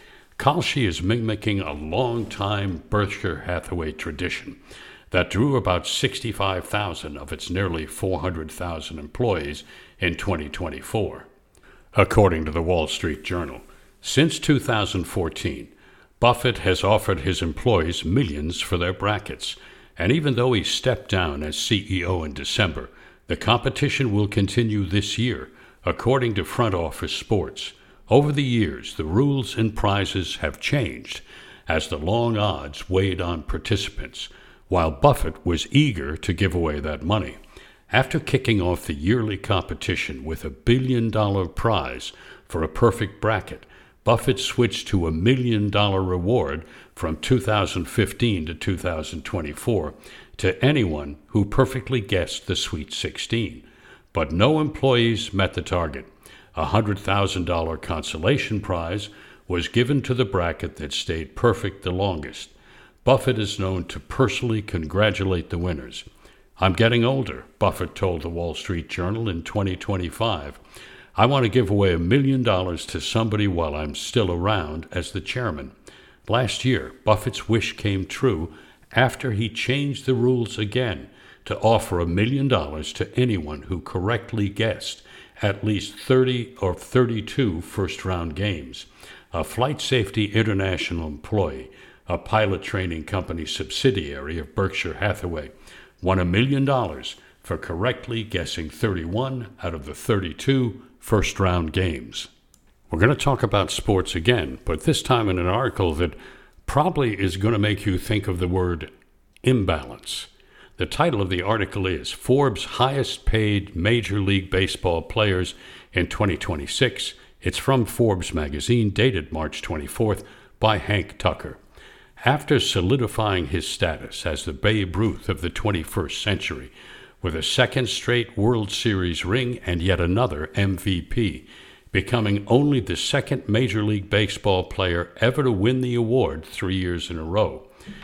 Kalshi is mimicking a long-time Berkshire Hathaway tradition that drew about sixty-five thousand of its nearly four hundred thousand employees in twenty twenty-four. According to the Wall Street Journal, since two thousand fourteen, Buffett has offered his employees millions for their brackets, and even though he stepped down as C E O in December, the competition will continue this year, according to Front Office Sports. Over the years, the rules and prizes have changed as the long odds weighed on participants, while Buffett was eager to give away that money. After kicking off the yearly competition with a billion-dollar prize for a perfect bracket, Buffett switched to a million-dollar reward from two thousand fifteen to two thousand twenty-four to anyone who perfectly guessed the Sweet sixteen. But no employees met the target. A one hundred thousand dollars consolation prize was given to the bracket that stayed perfect the longest. Buffett is known to personally congratulate the winners. "I'm getting older," Buffett told the Wall Street Journal in twenty twenty-five. "I want to give away a million dollars to somebody while I'm still around as the chairman." Last year, Buffett's wish came true after he changed the rules again to offer a million dollars to anyone who correctly guessed at least thirty or thirty-two first-round games. A Flight Safety International employee, a pilot training company subsidiary of Berkshire Hathaway, won a million dollars for correctly guessing thirty-one out of the thirty-two first-round games. We're going to talk about sports again, but this time in an article that probably is going to make you think of the word imbalance. The title of the article is Forbes' Highest Paid Major League Baseball Players in twenty twenty-six. It's from Forbes magazine, dated March twenty-fourth, by Hank Tucker. After solidifying his status as the Babe Ruth of the twenty-first century, with a second straight World Series ring and yet another M V P, becoming only the second Major League Baseball player ever to win the award three years in a row,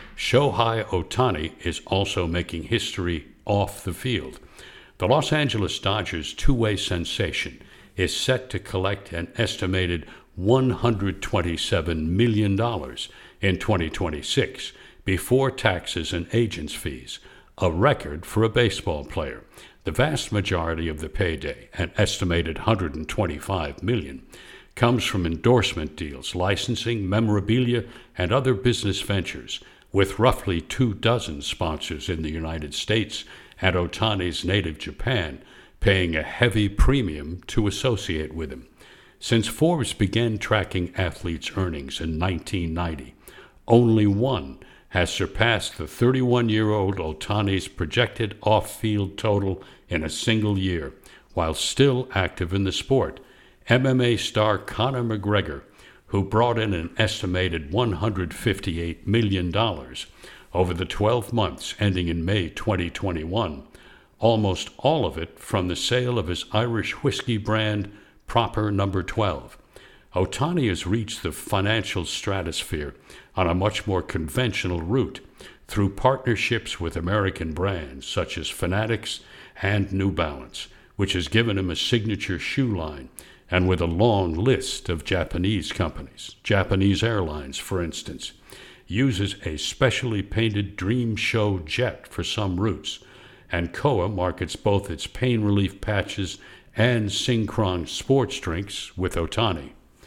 Shohei Ohtani is also making history off the field. The Los Angeles Dodgers two-way sensation is set to collect an estimated one hundred twenty-seven million dollars in twenty twenty-six before taxes and agents' fees, a record for a baseball player. The vast majority of the payday, an estimated one hundred twenty-five million dollars, comes from endorsement deals, licensing, memorabilia, and other business ventures. with roughly two dozen sponsors in the United States and Ohtani's native Japan paying a heavy premium to associate with him. Since Forbes began tracking athletes' earnings in nineteen ninety, only one has surpassed the thirty-one-year-old Ohtani's projected off-field total in a single year, while still active in the sport. M M A star Conor McGregor, who brought in an estimated one hundred fifty-eight million dollars over the twelve months ending in May twenty twenty-one, almost all of it from the sale of his Irish whiskey brand Proper Number twelve. Ohtani has reached the financial stratosphere on a much more conventional route through partnerships with American brands such as Fanatics and New Balance, which has given him a signature shoe line, and with a long list of Japanese companies. Japanese Airlines, for instance, uses a specially painted Dream Show jet for some routes, and C O A markets both its pain relief patches and Synchron sports drinks with Ohtani.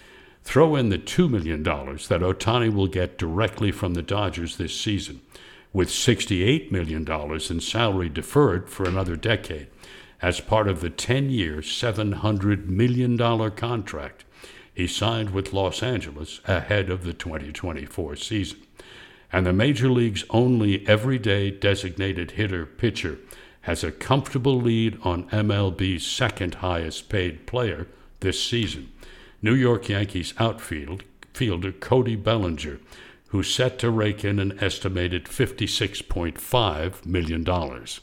Throw in the two million dollars that Ohtani will get directly from the Dodgers this season, with sixty-eight million dollars in salary deferred for another decade as part of the ten-year, seven hundred million dollars contract he signed with Los Angeles ahead of the twenty twenty-four season. And the Major League's only everyday designated hitter-pitcher has a comfortable lead on M L B's second highest paid player this season, New York Yankees outfield fielder Cody Bellinger, who's set to rake in an estimated fifty-six point five million dollars.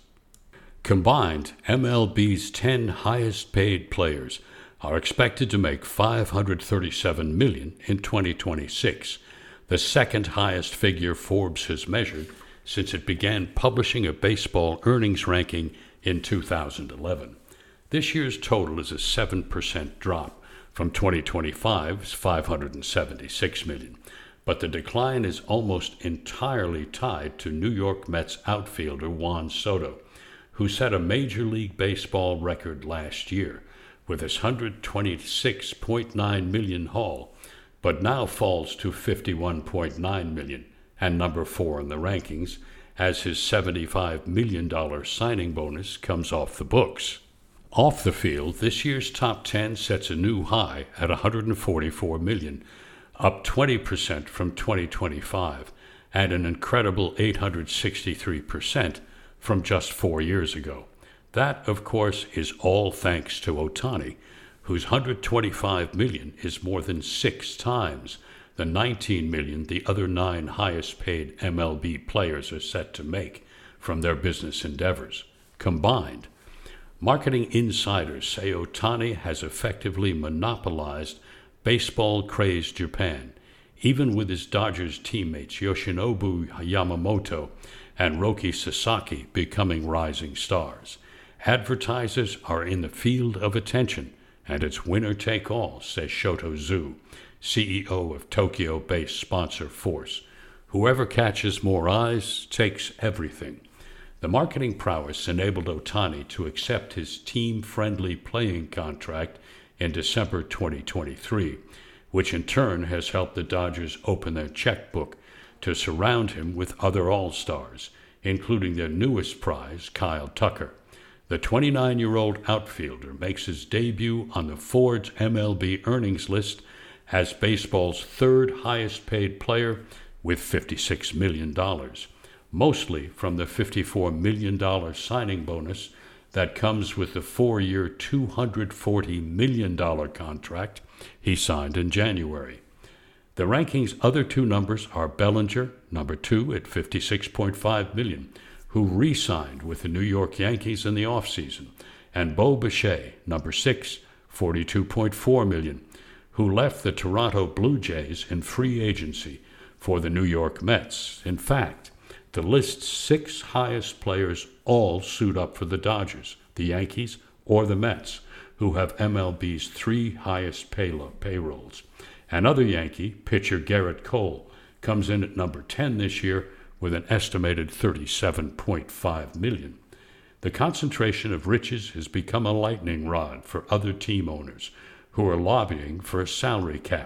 Combined, M L B's ten highest paid players are expected to make five hundred thirty-seven million dollars in twenty twenty-six, the second highest figure Forbes has measured since it began publishing a baseball earnings ranking in two thousand eleven. This year's total is a seven percent drop from twenty twenty-five's five hundred seventy-six million dollars, but the decline is almost entirely tied to New York Mets outfielder Juan Soto, who set a Major League Baseball record last year with his one hundred twenty-six point nine million dollars haul, but now falls to fifty-one point nine million dollars and number four in the rankings as his seventy-five million dollars signing bonus comes off the books. Off the field, this year's top ten sets a new high at one hundred forty-four million dollars, up twenty percent from twenty twenty-five, and an incredible eight hundred sixty-three percent from just four years ago. That, of course, is all thanks to Ohtani, whose one hundred twenty-five million dollars is more than six times the nineteen million dollars the other nine highest-paid M L B players are set to make from their business endeavors combined. Marketing insiders say Ohtani has effectively monopolized baseball-crazed Japan, even with his Dodgers teammates Yoshinobu Yamamoto and Roki Sasaki becoming rising stars. Advertisers are in the field of attention, and it's winner-take-all, says Shoto Zu, C E O of Tokyo-based sponsor Force. Whoever catches more eyes takes everything. The marketing prowess enabled Ohtani to accept his team-friendly playing contract in December twenty twenty-three, which in turn has helped the Dodgers open their checkbook to surround him with other all-stars, including their newest prize, Kyle Tucker. The twenty-nine-year-old outfielder makes his debut on the Forbes M L B earnings list as baseball's third highest-paid player with fifty-six million dollars. Mostly from the fifty-four million dollars signing bonus that comes with the four-year, two hundred forty million dollars contract he signed in January. The ranking's other two numbers are Bellinger, number two at fifty-six point five million dollars, who re-signed with the New York Yankees in the offseason, and Bo Bichette, number six, forty-two point four million dollars, who left the Toronto Blue Jays in free agency for the New York Mets. In fact, the list's six highest players all suit up for the Dodgers, the Yankees, or the Mets, who have M L B's three highest paylo- payrolls. Another Yankee, pitcher Garrett Cole, comes in at number ten this year with an estimated thirty-seven point five million dollars. The concentration of riches has become a lightning rod for other team owners who are lobbying for a salary cap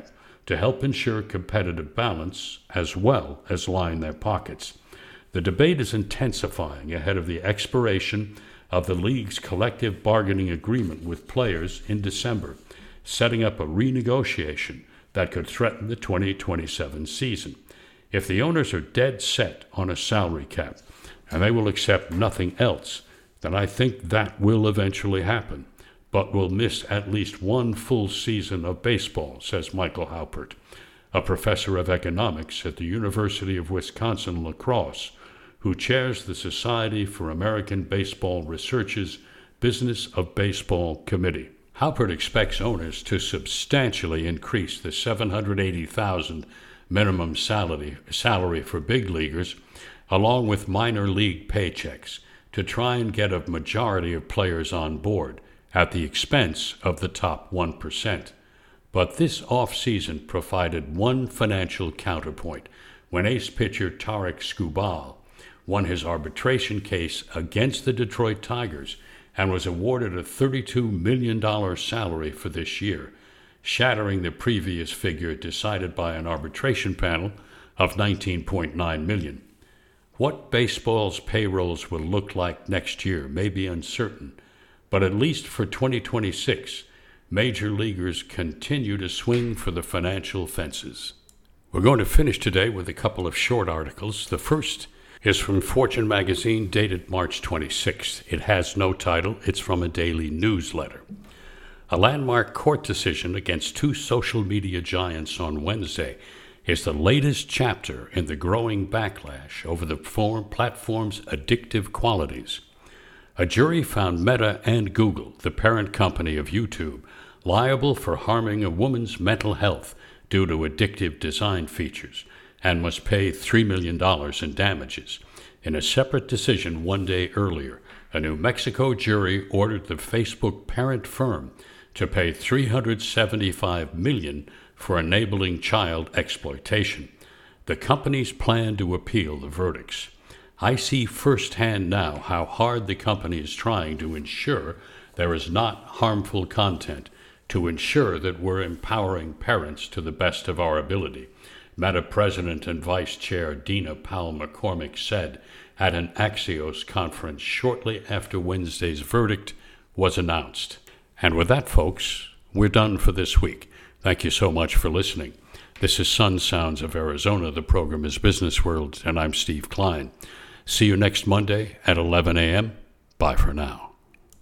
to help ensure competitive balance as well as line their pockets. The debate is intensifying ahead of the expiration of the league's collective bargaining agreement with players in December, setting up a renegotiation that could threaten the twenty twenty-seven season. If the owners are dead set on a salary cap, and they will accept nothing else, then I think that will eventually happen, but we'll miss at least one full season of baseball, says Michael Haupert, a professor of economics at the University of Wisconsin-La Crosse, who chairs the Society for American Baseball Research's Business of Baseball Committee. Haupert expects owners to substantially increase the seven hundred eighty thousand dollars minimum salary, salary for big leaguers, along with minor league paychecks, to try and get a majority of players on board at the expense of the top one percent. But this offseason provided one financial counterpoint when ace pitcher Tarik Skubal won his arbitration case against the Detroit Tigers and was awarded a thirty-two million dollars salary for this year, shattering the previous figure decided by an arbitration panel of nineteen point nine million dollars. What baseball's payrolls will look like next year may be uncertain, but at least for twenty twenty-six, major leaguers continue to swing for the financial fences. We're going to finish today with a couple of short articles. The first is from Fortune magazine, dated March twenty-sixth. It has no title. It's from a daily newsletter. A landmark court decision against two social media giants on Wednesday is the latest chapter in the growing backlash over the platform's addictive qualities. A jury found Meta and Google, the parent company of YouTube, liable for harming a woman's mental health due to addictive design features, and must pay three million dollars in damages. In a separate decision one day earlier, a New Mexico jury ordered the Facebook parent firm to pay three hundred seventy-five million dollars for enabling child exploitation. The companies plan to appeal the verdicts. I see firsthand now how hard the company is trying to ensure there is not harmful content, to ensure that we're empowering parents to the best of our ability, Meta President and Vice Chair Dina Powell-McCormick said at an Axios conference shortly after Wednesday's verdict was announced. And with that, folks, we're done for this week. Thank you so much for listening. This is Sun Sounds of Arizona. The program is Business World, and I'm Steve Klein. See you next Monday at eleven a.m. Bye for now.